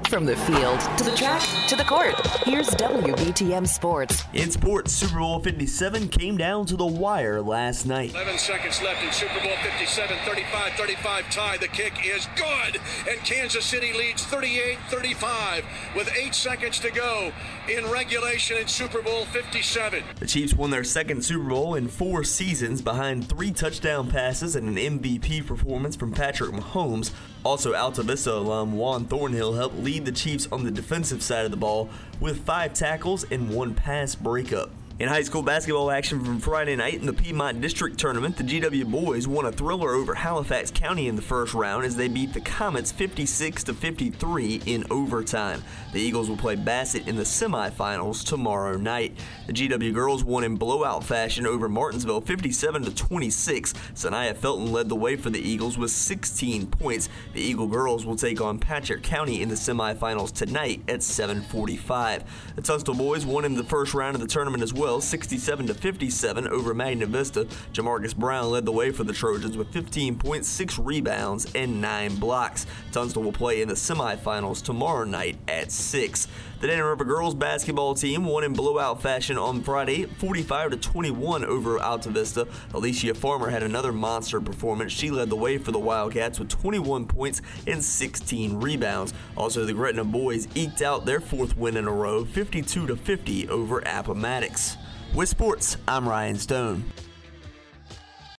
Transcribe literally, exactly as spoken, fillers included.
From the field to the track to the court, here's W B T M Sports. In sports, Super Bowl fifty-seven came down to the wire last night. eleven seconds left in Super Bowl fifty-seven, thirty-five thirty-five tie. The kick is good, and Kansas City leads thirty-eight thirty-five with eight seconds to go in regulation in Super Bowl fifty-seven. The Chiefs won their second Super Bowl in four seasons behind three touchdown passes and an M V P performance from Patrick Mahomes. Also, Alta Vista alum Juan Thornhill helped lead the Chiefs on the defensive side of the ball with five tackles and one pass breakup. In high school basketball action from Friday night in the Piedmont District Tournament, the G W boys won a thriller over Halifax County in the first round as they beat the Comets fifty-six to fifty-three in overtime. The Eagles will play Bassett in the semifinals tomorrow night. The G W girls won in blowout fashion over Martinsville fifty-seven to twenty-six. Sanaya Felton led the way for the Eagles with sixteen points. The Eagle girls will take on Patrick County in the semifinals tonight at seven forty-five. The Tunstall boys won in the first round of the tournament as well, sixty-seven to fifty-seven over Magna Vista. Jamarcus Brown led the way for the Trojans with fifteen points, six rebounds, and nine blocks. Tunstall will play in the semifinals tomorrow night at six. The Dana River girls basketball team won in blowout fashion on Friday, forty-five to twenty-one over Alta Vista. Alicia Farmer had another monster performance. She led the way for the Wildcats with twenty-one points and sixteen rebounds. Also, the Gretna boys eked out their fourth win in a row, fifty-two to fifty over Appomattox. With sports, I'm Ryan Stone.